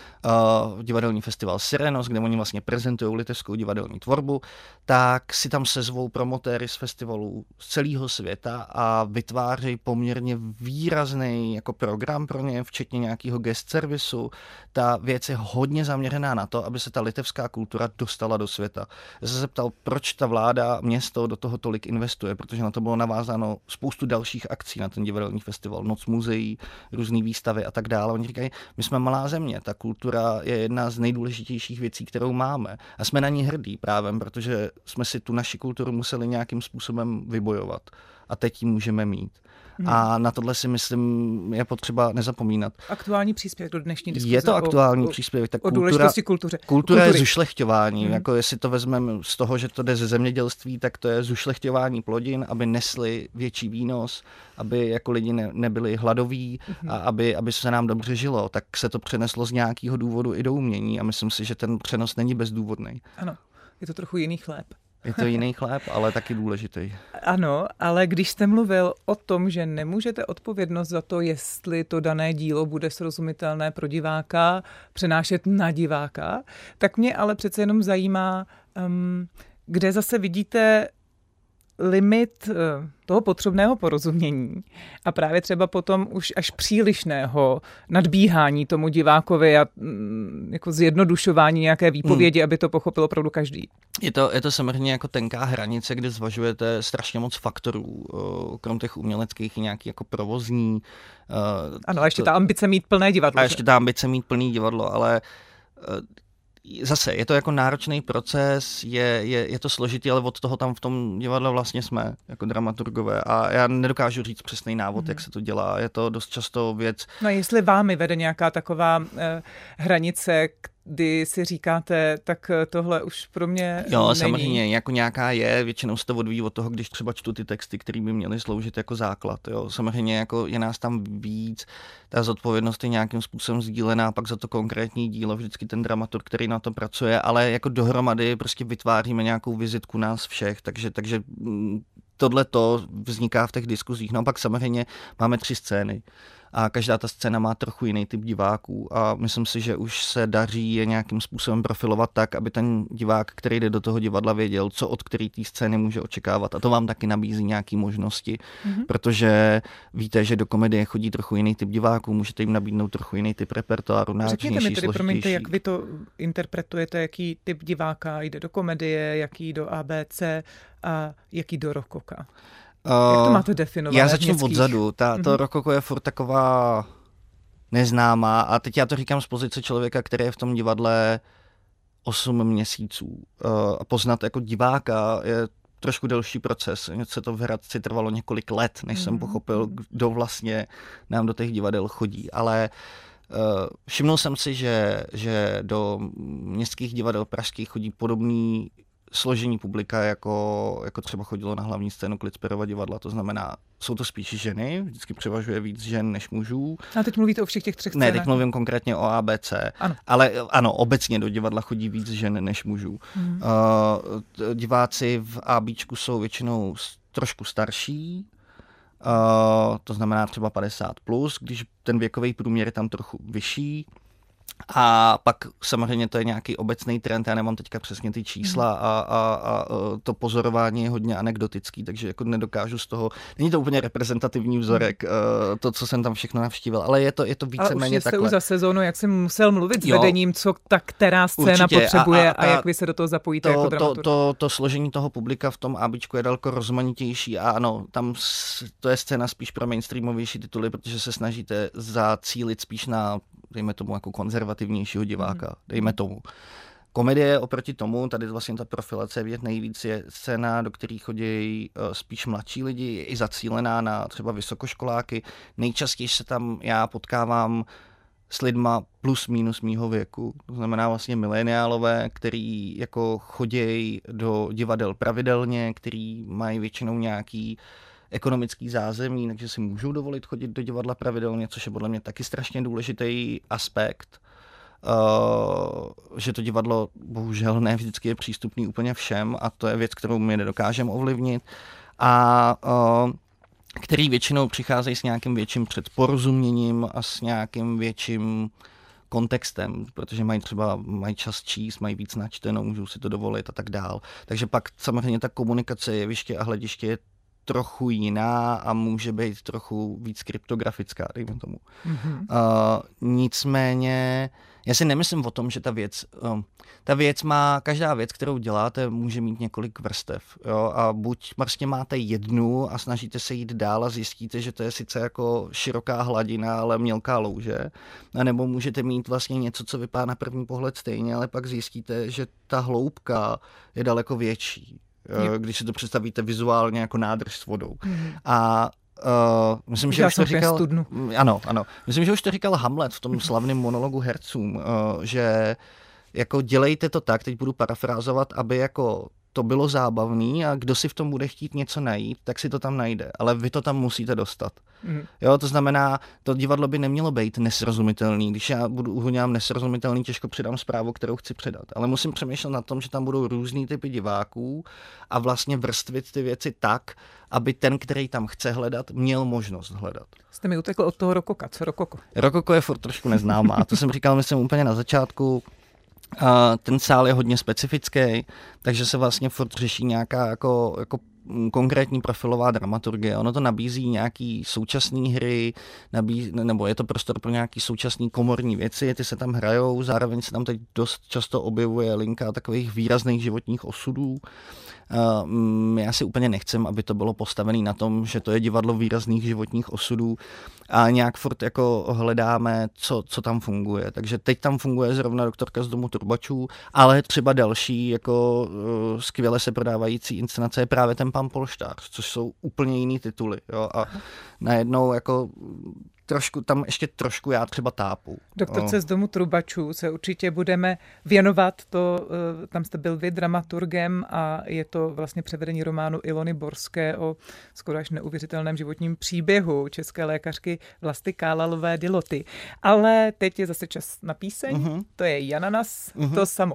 Speaker 3: divadelní festival Sirenos, kde oni vlastně prezentují litevskou divadelní tvorbu, tak si tam sezvou promotéry z festivalů z celého světa a vytvářejí poměrně výrazný jako program pro ně, včetně nějakého guest servisu. Ta věc je hodně zaměřená na to, aby se ta litevská kultura dostala do světa. Já jsem se ptal, proč ta vláda, město do toho tolik investuje, protože na to bylo navázáno spoustu dalších akcí na ten divadelní festival, noc muzeí, různé výstavy a tak dále. Oni říkají, my jsme malá země, ta kultura je jedna z nejdůležitějších věcí, kterou máme. A jsme na ní hrdí právě, protože jsme si tu naši kulturu museli nějakým způsobem vybojovat. A teď ji můžeme mít. A na tohle si myslím, je potřeba nezapomínat.
Speaker 2: Aktuální příspěvek do dnešní diskuze.
Speaker 3: Je to aktuální příspěvek. Tak
Speaker 2: o důležitosti
Speaker 3: kultura je zušlechťování. Jako jestli to vezmeme z toho, že to jde ze zemědělství, tak to je zušlechťování plodin, aby nesli větší výnos, aby jako lidi nebyli hladoví a aby se nám dobře žilo. Tak se to přeneslo z nějakého důvodu i do umění a myslím si, že ten přenos není bezdůvodný.
Speaker 2: Ano, je to trochu jiný chléb.
Speaker 3: Je to jiný chléb, ale taky důležitý.
Speaker 2: Ano, ale když jste mluvil o tom, že nemůžete odpovědnost za to, jestli to dané dílo bude srozumitelné pro diváka, přenášet na diváka, tak mě ale přece jenom zajímá, kde zase vidíte limit toho potřebného porozumění a právě třeba potom už až přílišného nadbíhání tomu divákovi a jako zjednodušování nějaké výpovědi, aby to pochopil opravdu každý.
Speaker 3: Je to samozřejmě jako tenká hranice, kde zvažujete strašně moc faktorů, krom těch uměleckých i nějaký jako provozní.
Speaker 2: Ano, a ještě ta ambice mít plné divadlo.
Speaker 3: A ještě ta ambice mít plný divadlo, ale zase, je to jako náročný proces, je to složitý, ale od toho tam v tom divadle vlastně jsme, jako dramaturgové. A já nedokážu říct přesný návod, jak se to dělá. Je to dost často věc.
Speaker 2: No a jestli vámi vede nějaká taková hranice, kdy si říkáte, tak tohle už pro mě
Speaker 3: Jo,
Speaker 2: není.
Speaker 3: samozřejmě, jako nějaká je, většinou se to odvíjí od toho, když třeba čtu ty texty, které by měly sloužit jako základ. Jo. Samozřejmě jako je nás tam víc, ta zodpovědnost je nějakým způsobem sdílená, pak za to konkrétní dílo vždycky ten dramaturg, který na to pracuje, ale jako dohromady prostě vytváříme nějakou vizitku nás všech, takže tohleto vzniká v těch diskuzích. No a pak samozřejmě máme 3 scény. A každá ta scéna má trochu jiný typ diváků a myslím si, že už se daří je nějakým způsobem profilovat tak, aby ten divák, který jde do toho divadla, věděl, co od který té scény může očekávat. A to vám taky nabízí nějaké možnosti, protože víte, že do komedie chodí trochu jiný typ diváků, můžete jim nabídnout trochu jiný typ repertoáru, náročnější,
Speaker 2: Řekněte mi tedy,
Speaker 3: složitější.
Speaker 2: promiňte, jak vy to interpretujete, jaký typ diváka jde do komedie, jaký do ABC a jaký do rokoka. Jak to máte definovat?
Speaker 3: Já začnu odzadu. To rokoko je furt taková neznámá a teď já to říkám z pozice člověka, který je v tom divadle 8 měsíců. A poznat jako diváka je trošku delší proces. Se to v Hradci trvalo několik let, než jsem pochopil, kdo vlastně nám do těch divadel chodí. Ale všimnul jsem si, že do městských divadel pražských chodí podobný složení publika, jako třeba chodilo na hlavní scénu Klitsperova divadla. To znamená, jsou to spíš ženy, vždycky převažuje víc žen než mužů.
Speaker 2: A teď mluvíte o všech těch 3 scénách?
Speaker 3: Ne, teď mluvím konkrétně o ABC.
Speaker 2: Ano.
Speaker 3: Ale ano, obecně do divadla chodí víc žen než mužů. Diváci v ABčku jsou většinou trošku starší, to znamená třeba 50+, když ten věkový průměr je tam trochu vyšší. A pak samozřejmě to je nějaký obecný trend, já nemám teďka přesně ty čísla a to pozorování je hodně anekdotický, takže jako nedokážu z toho, není to úplně reprezentativní vzorek, to, co jsem tam všechno navštívil, ale je to víceméně takhle.
Speaker 2: Ale už jste za sezónu, jak jsem musel mluvit s vedením, co ta která scéna určitě potřebuje a jak vy se do toho zapojíte jako dramaturg.
Speaker 3: To složení toho publika v tom ABčku je daleko rozmanitější a ano, tam to je scéna spíš pro mainstreamovější tituly, protože se snažíte zacílit spíš na, dejme tomu, jako konzervativnějšího diváka, dejme tomu. Komedie oproti tomu, tady vlastně ta profilace vidět nejvíc, je scéna, do které chodí spíš mladší lidi, je i zacílená na třeba vysokoškoláky. Nejčastěji se tam já potkávám s lidma plus minus mýho věku, to znamená vlastně mileniálové, který jako chodí do divadel pravidelně, který mají většinou nějaký ekonomický zázemí, takže si můžou dovolit chodit do divadla pravidelně, což je podle mě taky strašně důležitý aspekt, že to divadlo bohužel ne vždycky je přístupný úplně všem a to je věc, kterou my nedokážeme ovlivnit a který většinou přicházejí s nějakým větším předporozuměním a s nějakým větším kontextem, protože mají čas číst, mají víc načteno, můžou si to dovolit a tak dál. Takže pak samozřejmě ta komunikace, jeviště a hlediště je trochu jiná a může být trochu víc kryptografická, dejme tomu. Nicméně, já si nemyslím o tom, že ta věc má, každá věc, kterou děláte, může mít několik vrstev. Jo? A buď vlastně máte jednu a snažíte se jít dál a zjistíte, že to je sice jako široká hladina, ale mělká louže, nebo můžete mít vlastně něco, co vypadá na první pohled stejně, ale pak zjistíte, že ta hloubka je daleko větší. Když si to představíte vizuálně jako nádrž s vodou. A myslím, že už to říkal, ano, myslím, že už to říkal Hamlet v tom slavném monologu hercům, že jako dělejte to tak, teď budu parafrázovat, aby jako to bylo zábavný a kdo si v tom bude chtít něco najít, tak si to tam najde, ale vy to tam musíte dostat. Jo, to znamená, to divadlo by nemělo být nesrozumitelný. Když já udělám nesrozumitelný, těžko předám zprávu, kterou chci předat. Ale musím přemýšlet na tom, že tam budou různý typy diváků a vlastně vrstvit ty věci tak, aby ten, který tam chce hledat, měl možnost hledat.
Speaker 2: Jste mi utekl od toho rokoka. Co rokoko?
Speaker 3: Rokoko je furt trošku neznámá. To jsem říkal, myslím, úplně na začátku. Ten sál je hodně specifický, takže se vlastně furt řeší nějaká jako konkrétní profilová dramaturgie. Ono to nabízí nějaký současné hry, nebo je to prostor pro nějaký současný komorní věci, ty se tam hrajou, zároveň se tam teď dost často objevuje linka takových výrazných životních osudů. Já si úplně nechcem, aby to bylo postavené na tom, že to je divadlo výrazných životních osudů a nějak furt jako hledáme, co tam funguje. Takže teď tam funguje zrovna Doktorka z domu Turbačů, ale třeba další jako skvěle se prodávající inscenace je právě ten Pan polštář, což jsou úplně jiný tituly. Jo? A najednou jako ještě trošku já třeba tápu.
Speaker 2: Doktorce z domu Trubačů se určitě budeme věnovat. Tam jste byl vy dramaturgem a je to vlastně převedení románu Ilony Borské o skoro až neuvěřitelném životním příběhu české lékařky Vlasty Kálalové Diloty. Ale teď je zase čas na píseň. To je Jananas, to samo.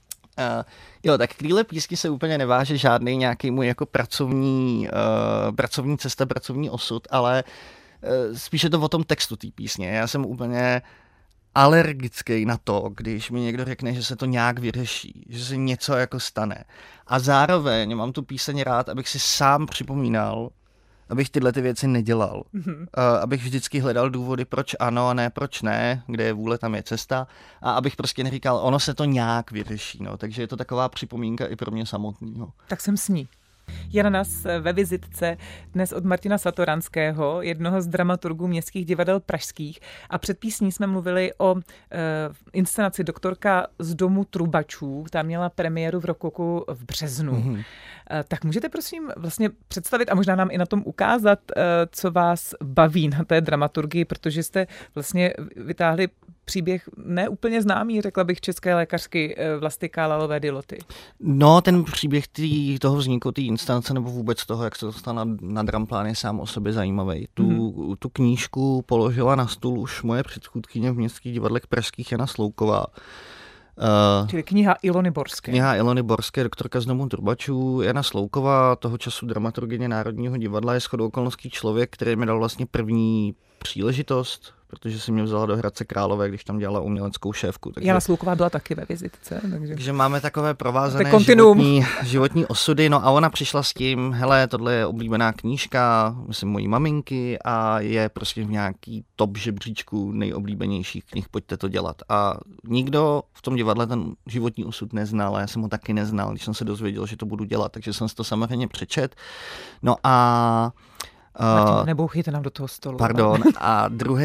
Speaker 3: Jo, tak k téhle písni se úplně neváže žádný nějaký můj jako pracovní cesta, pracovní osud, ale spíše to o tom textu té písně. Já jsem úplně alergický na to, když mi někdo řekne, že se to nějak vyřeší, že se něco jako stane. A zároveň mám tu píseň rád, abych si sám připomínal, abych tyhle ty věci nedělal. Abych vždycky hledal důvody, proč ano a ne proč ne, kde je vůle, tam je cesta. A abych prostě neříkal, ono se to nějak vyřeší. No. Takže je to taková připomínka i pro mě samotného.
Speaker 2: Tak jsem s ní. Jananas ve vizitce dnes od Martina Satoranského, jednoho z dramaturgů městských divadel pražských. A před písní jsme mluvili o inscenaci Doktorka z domu Trubačů. Ta měla premiéru v Rokoku v březnu. Tak můžete prosím vlastně představit a možná nám i na tom ukázat, co vás baví na té dramaturgii, protože jste vlastně vytáhli příběh neúplně známý, řekla bych, české lékařky Vlasty Kálalové Diloty.
Speaker 3: No, ten příběh toho vzniku, té instance nebo vůbec toho, jak se dostal na dramplán, je sám o sobě zajímavý. Tu knížku položila na stůl už moje předchůdkyně v městských divadlech pražských Jana Slouková.
Speaker 2: Čili kniha Ilony Borské.
Speaker 3: Kniha Ilony Borské, Doktorka z domu Turbačů. Jana Slouková, toho času dramaturgyně Národního divadla, je shodou okolností člověk, který mi dal vlastně první příležitost, protože si mě vzala do Hradce Králové, když tam dělala uměleckou šéfku. Takže,
Speaker 2: Jana Slouková byla taky ve vizitce. Takže
Speaker 3: máme takové provázané životní osudy. No a ona přišla s tím, hele, tohle je oblíbená knížka, myslím, mojí maminky a je prostě v nějaký top žebříčku nejoblíbenějších knih, pojďte to dělat. A nikdo v tom divadle ten životní osud neznal, a já jsem ho taky neznal, když jsem se dozvěděl, že to budu dělat, takže jsem si to samozřejmě přečet. No a
Speaker 2: Martin, nebouchejte nám do toho stolu.
Speaker 3: Pardon. A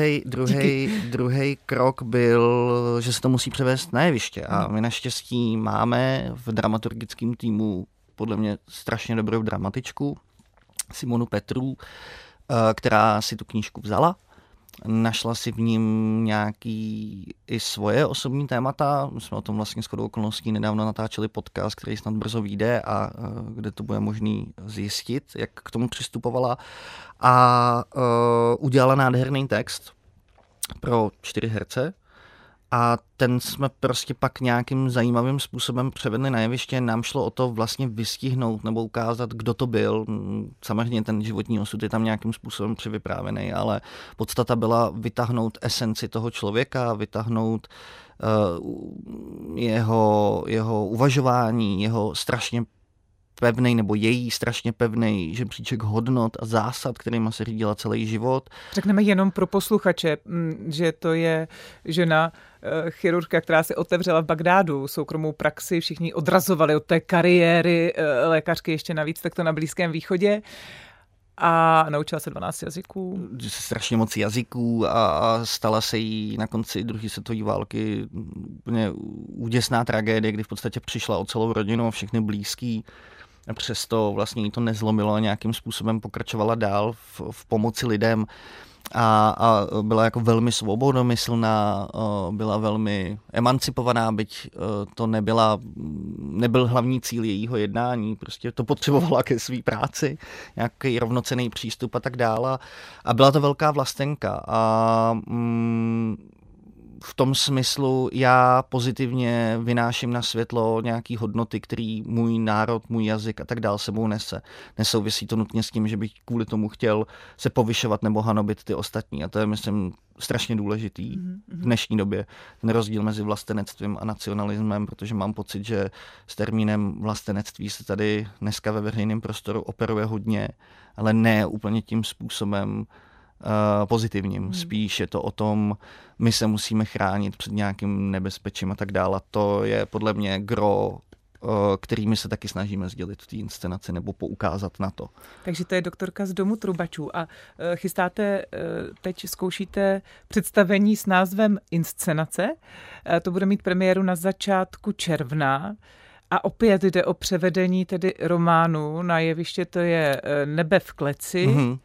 Speaker 3: druhý krok byl, že se to musí převést na jeviště. A my naštěstí máme v dramaturgickém týmu podle mě strašně dobrou dramatičku, Simonu Petru, která si tu knížku vzala. Našla si v ním nějaký i svoje osobní témata. My jsme o tom vlastně shodou okolností nedávno natáčeli podcast, který snad brzo vyjde a kde to bude možný zjistit, jak k tomu přistupovala. A udělala nádherný text pro 4 herce. A ten jsme prostě pak nějakým zajímavým způsobem převedli na jeviště. Nám šlo o to vlastně vystihnout nebo ukázat, kdo to byl. Samozřejmě ten životní osud je tam nějakým způsobem přivyprávěný, ale podstata byla vytáhnout esenci toho člověka, vytáhnout jeho uvažování, jeho strašně pevnej nebo její strašně pevnej žebříček hodnot a zásad, kterýma se řídila celý život.
Speaker 2: Řekneme jenom pro posluchače, že to je žena chirurgka, která se otevřela v Bagdádu, soukromou praxi, všichni odrazovali od té kariéry lékařky ještě navíc takto na Blízkém východě. A naučila se 12 jazyků.
Speaker 3: Strašně moc jazyků a stala se jí na konci druhé světové války úplně úděsná tragédie, kdy v podstatě přišla o celou rodinu a všechny blízký. A přesto vlastně jí to nezlomilo a nějakým způsobem pokračovala dál v pomoci lidem. a byla jako velmi svobodomyslná, byla velmi emancipovaná, byť to nebyl hlavní cíl jejího jednání, prostě to potřebovala ke své práci, nějaký rovnocenný přístup a tak dále. A byla to velká vlastenka a v tom smyslu já pozitivně vynáším na světlo nějaký hodnoty, který můj národ, můj jazyk a tak dál sebou nese. Nesouvisí to nutně s tím, že bych kvůli tomu chtěl se povyšovat nebo hanobit ty ostatní. A to je, myslím, strašně důležitý v dnešní době. Ten rozdíl mezi vlastenectvím a nacionalismem, protože mám pocit, že s termínem vlastenectví se tady dneska ve veřejném prostoru operuje hodně, ale ne úplně tím způsobem pozitivním. Spíš je to o tom, my se musíme chránit před nějakým nebezpečím a tak dále. To je podle mě gro, kterými se taky snažíme sdělit v té inscenaci nebo poukázat na to.
Speaker 2: Takže to je doktorka z Domu trubačů a teď zkoušíte představení s názvem Inscenace. To bude mít premiéru na začátku června. A opět jde o převedení tedy románu na jeviště, to je Nebe v kleci. Mm-hmm.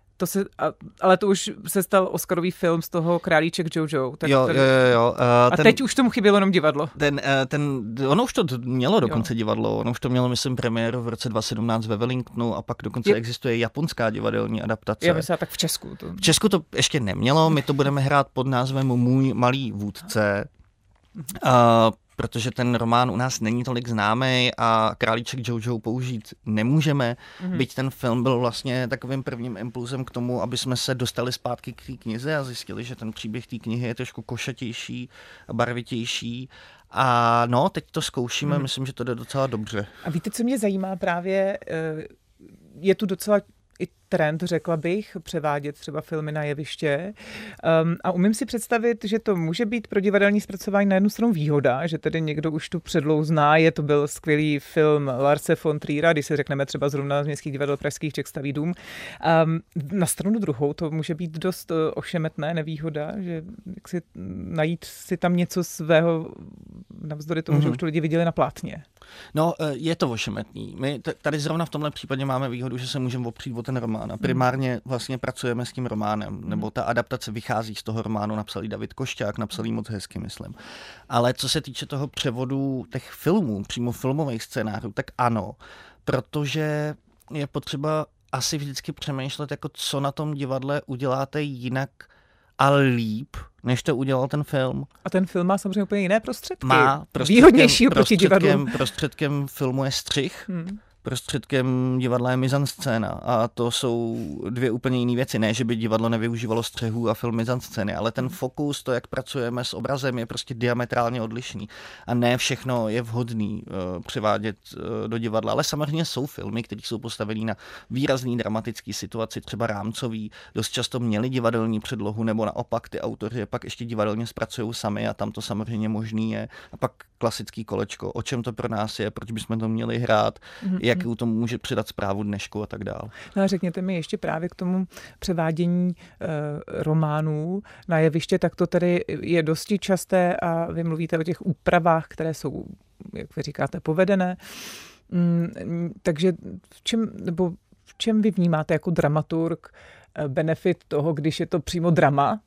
Speaker 2: Ale to už se stal Oscarový film z toho Králíček Jojo. Tak
Speaker 3: jo.
Speaker 2: Teď už tomu chybělo jenom divadlo.
Speaker 3: Ono už to mělo dokonce divadlo. Ono už to mělo, myslím, premiéru v roce 2017 ve Wellingtonu a pak dokonce existuje japonská divadelní adaptace.
Speaker 2: Já myslím, tak v Česku.
Speaker 3: V Česku to ještě nemělo. My to budeme hrát pod názvem Můj malý vůdce. Protože ten román u nás není tolik známý a Králíček Jojo použít nemůžeme, byť ten film byl vlastně takovým prvním impulzem k tomu, aby jsme se dostali zpátky k té knize a zjistili, že ten příběh té knihy je trošku košatější a barvitější. A no, teď to zkoušíme, myslím, že to jde docela dobře.
Speaker 2: A víte, co mě zajímá právě, je tu docela i trend, řekla bych, převádět třeba filmy na jeviště. A umím si představit, že to může být pro divadelní zpracování na jednu stranu výhoda, že tedy někdo už tu předlohu zná, to byl skvělý film Larse von Triera, když se řekneme třeba zrovna z Městských divadel pražských Čech staví dům. Na stranu druhou to může být dost ošemetné, nevýhoda, že jak si najít si tam něco svého navzdory tomu, že už to lidi viděli na plátně.
Speaker 3: No, je to ošemetný. My tady zrovna v tomhle případě máme výhodu, že se můžeme opřít o ten román. A primárně vlastně pracujeme s tím románem, nebo ta adaptace vychází z toho románu, napsal ji David Košťák, napsal ji moc hezky, myslím. Ale co se týče toho převodu těch filmů, přímo filmových scénářů, tak ano, protože je potřeba asi vždycky přemýšlet, jako co na tom divadle uděláte jinak, ale líp, než to udělal ten film.
Speaker 2: A ten film má samozřejmě úplně jiné prostředky.
Speaker 3: Má
Speaker 2: výhodnější oproti divadlu.
Speaker 3: Prostředkem filmu je střih. Prostředkem divadla je mizanscéna a to jsou dvě úplně jiné věci. Ne, že by divadlo nevyužívalo střehů a film mizanscény, ale ten fokus, to, jak pracujeme s obrazem, je prostě diametrálně odlišný. A ne všechno je vhodný převádět do divadla, ale samozřejmě jsou filmy, které jsou postavený na výrazný dramatický situaci, třeba rámcový, dost často měli divadelní předlohu, nebo naopak ty autoři pak ještě divadelně zpracují sami a tam to samozřejmě možný je. A pak klasický kolečko, o čem to pro nás je, proč bychom to měli hrát, jakou to může přidat zprávu dnešku a tak dál.
Speaker 2: No a řekněte mi ještě právě k tomu převádění románů na jeviště, tak to tedy je dosti časté a vy mluvíte o těch úpravách, které jsou, jak vy říkáte, povedené. Takže v čem vy vnímáte jako dramaturg benefit toho, když je to přímo drama,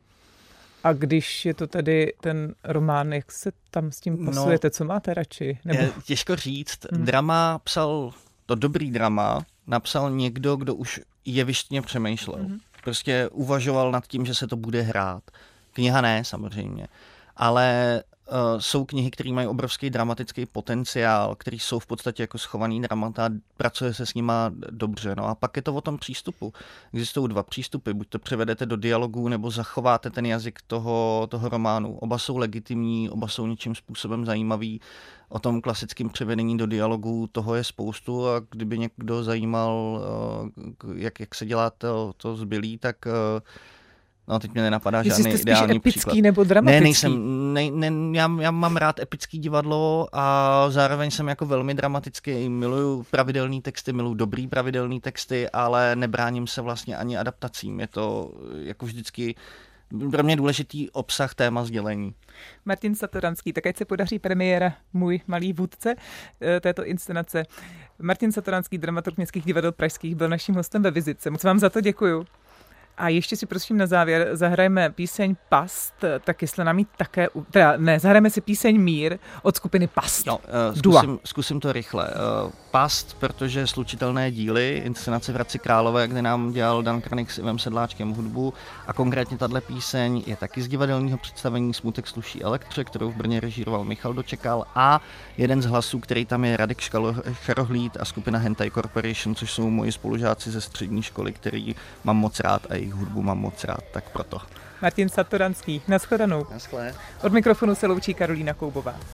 Speaker 2: a když je to tedy ten román, jak se tam s tím pasujete, co máte radši?
Speaker 3: Nebo... Těžko říct. Drama dobrý drama napsal někdo, kdo už jevištně přemýšlel. Prostě uvažoval nad tím, že se to bude hrát. Kniha ne, samozřejmě. Ale jsou knihy, které mají obrovský dramatický potenciál, který jsou v podstatě jako schovaný dramata, pracuje se s nima dobře. No a pak je to o tom přístupu. Existují dva přístupy, buď to převedete do dialogu, nebo zachováte ten jazyk toho románu. Oba jsou legitimní, oba jsou něčím způsobem zajímavý. O tom klasickém převedení do dialogu toho je spoustu a kdyby někdo zajímal, jak se dělá to zbylý, tak... No, teď mě nenapadá žádný ideální
Speaker 2: epický
Speaker 3: příklad.
Speaker 2: Nebo dramatický?
Speaker 3: Já mám rád epický divadlo a zároveň jsem jako velmi dramatický. Miluju pravidelný texty, miluju dobrý pravidelný texty, ale nebráním se vlastně ani adaptacím. Je to jako vždycky pro mě důležitý obsah, téma, sdělení.
Speaker 2: Martin Satoranský, tak ať se podaří premiéra Můj malý vůdce této inscenace. Martin Satoranský, dramaturg Městských divadel pražských, byl naším hostem ve Vizitce. Moc vám za to děkuju. A ještě si prosím na závěr zahrajeme píseň Past, tak jestli nám ji také, zahrajeme si píseň Mír od skupiny Past.
Speaker 3: No, zkusím to rychle. Past, protože slučitelné díly, inscenace v Hradci Králové, kde nám dělal Dan Kranik s Ivem Sedláčkem hudbu, a konkrétně tahle píseň je taky z divadelního představení Smutek sluší elektře, kterou v Brně režíroval Michal Dočekal, a jeden z hlasů, který tam je Radek Šarohlíd a skupina Hentai Corporation, což jsou moji spolužáci ze střední školy, který mám moc rád a jejich hudbu mám moc rád, tak proto.
Speaker 2: Martin Satoranský, nashledanou.
Speaker 3: Naschle.
Speaker 2: Od mikrofonu se loučí Karolína Koubová.